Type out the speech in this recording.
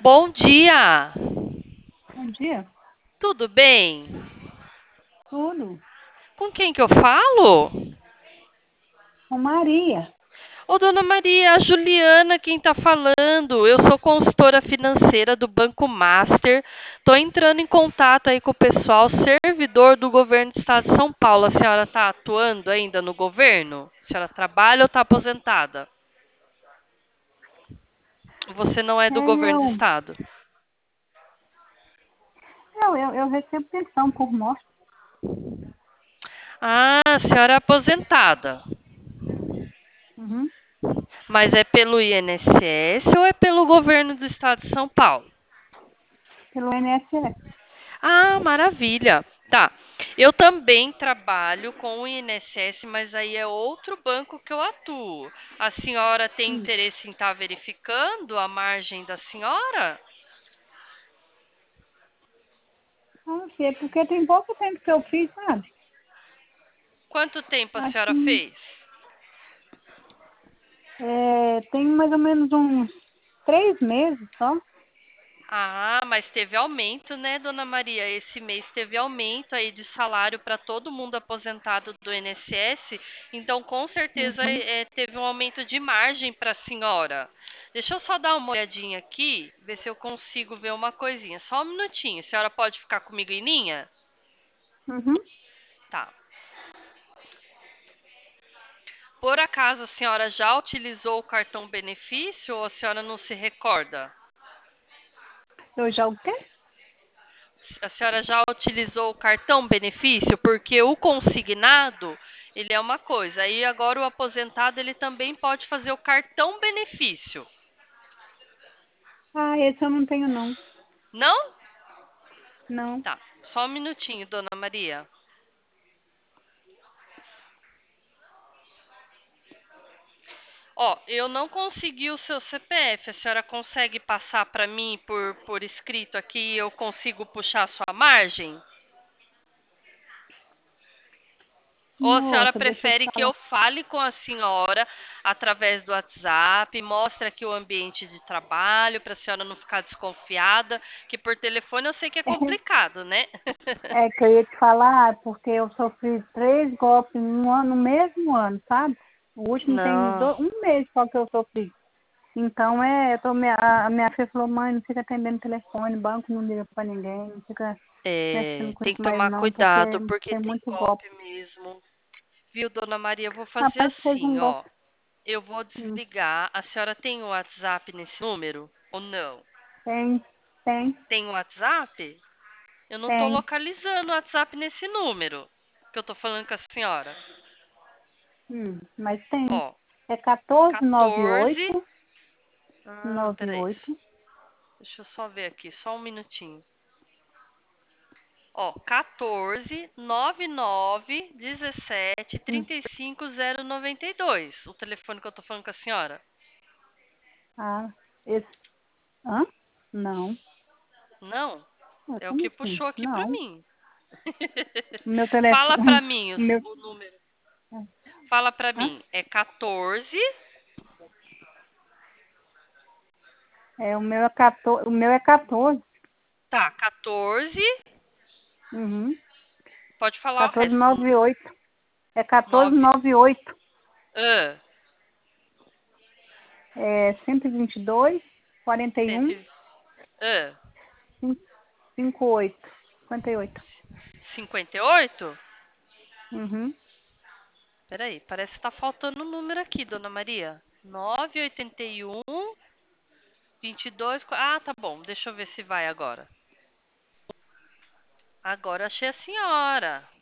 Bom dia! Bom dia, Tudo bem? tudo. Com quem que eu falo? Com Maria. Ô, dona Maria, a Juliana quem tá falando. Eu sou consultora financeira do Banco Master. Tô entrando em contato aí com o pessoal, servidor do governo do estado de São Paulo. A senhora tá atuando ainda no governo? A senhora trabalha ou tá aposentada? Você não é do É, governo do estado? eu recebo pensão por morte. Ah, a senhora é aposentada. Uhum. Mas é pelo INSS ou é pelo governo do estado de São Paulo? Pelo INSS. Ah, maravilha. Tá. Eu também trabalho com o INSS, mas aí é outro banco que eu atuo. A senhora tem Hum. interesse em estar verificando a margem da senhora? Ah, é porque tem pouco tempo que eu fiz, sabe? Quanto tempo a Acho senhora que fez? tem mais ou menos uns 3 meses só. Ah, mas teve aumento, né, dona Maria? Esse mês teve aumento aí de salário para todo mundo aposentado do INSS, então com certeza Uhum. teve um aumento de margem para a senhora. Deixa eu só dar uma olhadinha aqui, ver se eu consigo ver uma coisinha. Só um minutinho. A senhora pode ficar comigo em linha? Uhum. Tá. Por acaso a senhora já utilizou o cartão benefício ou a senhora não se recorda? Eu já o quê? A senhora já utilizou o cartão benefício? Porque o consignado, ele é uma coisa. Aí agora o aposentado, ele também pode fazer o cartão benefício. Ah, esse eu não tenho, não. Não? Não. Tá. Só um minutinho, dona Maria. Ó, eu não consegui o seu CPF. A senhora consegue passar para mim por escrito aqui e eu consigo puxar a sua margem? Ou a senhora Moça, deixa eu te prefere que eu falar. fale com a senhora através do WhatsApp, mostre aqui o ambiente de trabalho, para a senhora não ficar desconfiada, que por telefone eu sei que é complicado, né? É que eu ia te falar, porque eu sofri 3 golpes no mesmo ano, sabe? O último tem Não, 1 mês só que eu sofri. Então, a minha filha falou, mãe, não fica atendendo telefone, banco não liga pra ninguém, não fica mexendo com tem isso que mais tomar não, porque cuidado, porque tem tem muito golpe. golpe mesmo. Viu, dona Maria? Eu vou fazer Rapaz, fez um assim, ó. golpe. Eu vou Hum. desligar. A senhora tem o WhatsApp nesse número ou não? Tem, tem, Tem o WhatsApp? Eu não tô tem. localizando o WhatsApp nesse número que eu tô falando com a senhora. Mas tem. Ó, É 1498 14. Ah, peraí. 98. Deixa eu só ver aqui, só um minutinho. Ó, 14 99 17 Hum. 35 092. O telefone que eu tô falando com a senhora. Ah, esse. Hã? Não. Não? Ah, É o como que assim? puxou aqui pra Não. mim. O meu Fala pra telefone. mim O meu. o número. Fala pra Hã? mim. É 14. O meu é 14. Tá, 14. Uhum. Pode falar o resto do número. 1498. É 9. 1498. Ah, É 122, 41, 100. Ah, 58. 58. 58? Uhum. Peraí, parece que tá faltando um número aqui, dona Maria. 981 22. Ah, tá bom. Deixa eu ver se vai agora. Agora achei a senhora.